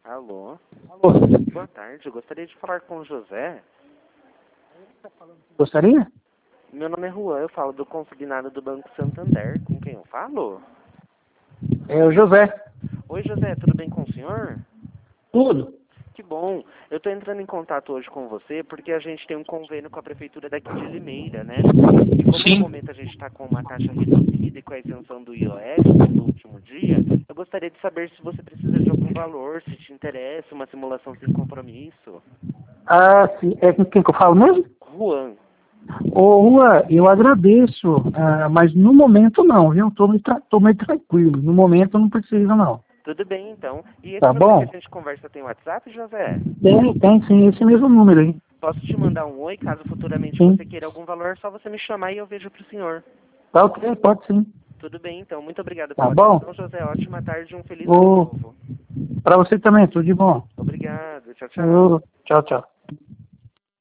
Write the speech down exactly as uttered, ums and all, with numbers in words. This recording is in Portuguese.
Alô? Alô? Boa tarde, eu gostaria de falar com o José. Gostaria? Meu nome é Juan, eu falo do consignado do Banco Santander. Com quem eu falo? É o José. Oi, José, tudo bem com o senhor? Tudo? Que bom. Eu estou entrando em contato hoje com você porque a gente tem um convênio com a prefeitura daqui de Limeira, né? E como Sim. no momento a gente está com uma taxa reduzida e com a isenção do I O S no último dia, eu gostaria de saber se você precisa de algum valor, se te interessa, uma simulação sem compromisso. Ah, sim. É com quem que eu falo mesmo? Juan. Ô, Juan, eu agradeço, ah, mas no momento não, viu? Tô meio, tra- tô meio tranquilo. No momento não precisa, não. Tudo bem, então. E esse Tá número que a bom? gente conversa tem WhatsApp, José? Tem, tem sim, esse mesmo número aí. Posso te mandar um oi, caso futuramente Sim. você queira algum valor, é só você me chamar e eu vejo pro senhor. Tá ok, pode sim. Tudo bem, então. Muito obrigado Tá pela bom? atenção, José. Ótima tarde e um feliz ano Ô, novo. pra você também, tudo de bom. Obrigado. Tchau, tchau. Ô, tchau, tchau.